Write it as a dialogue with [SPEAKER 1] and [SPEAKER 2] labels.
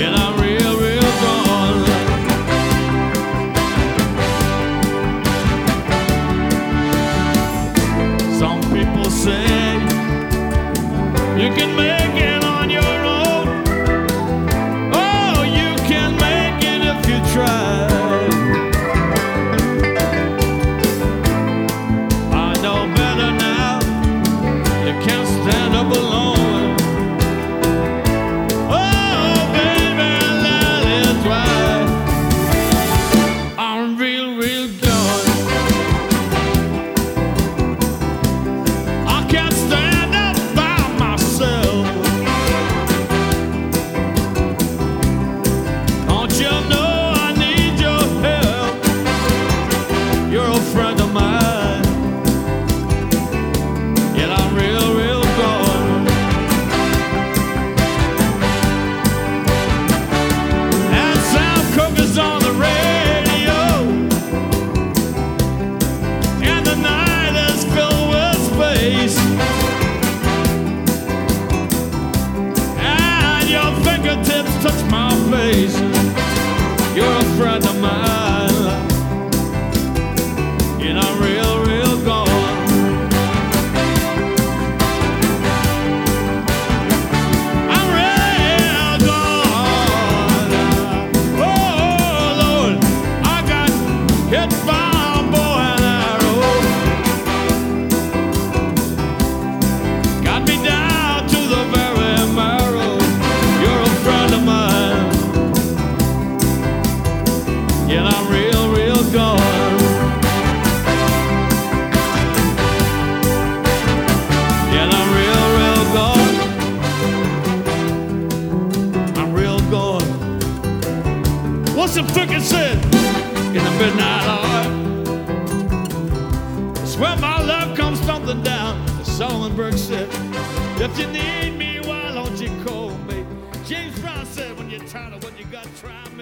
[SPEAKER 1] and I'm real, real gone. Some people say you can make it on your own. Oh, you can make it if you try. I know better now. You can't stand up alone. Oh, baby, let it dry. I'm real, real gone. I can't stand up by myself. Don't you know I need your help? You're a friend of mine, and I'm real, real gone. And Sam Cooke is on the radio, and the night is filled with space. And your fingertips touch my face. You're a friend of mine, and I'm real, real gone. I'm real gone. Oh, Lord, I got hit by a bow and arrow. Got me down to the very marrow. You're a friend of mine, and I'm real, real gone. And I'm real, real gone. I'm real gone. What's the frickin' said in the midnight hour? It's when my love comes thumping down. Solomon Burke said, if you need me, why don't you call me? James Brown said, when you're tired of what you got, try me.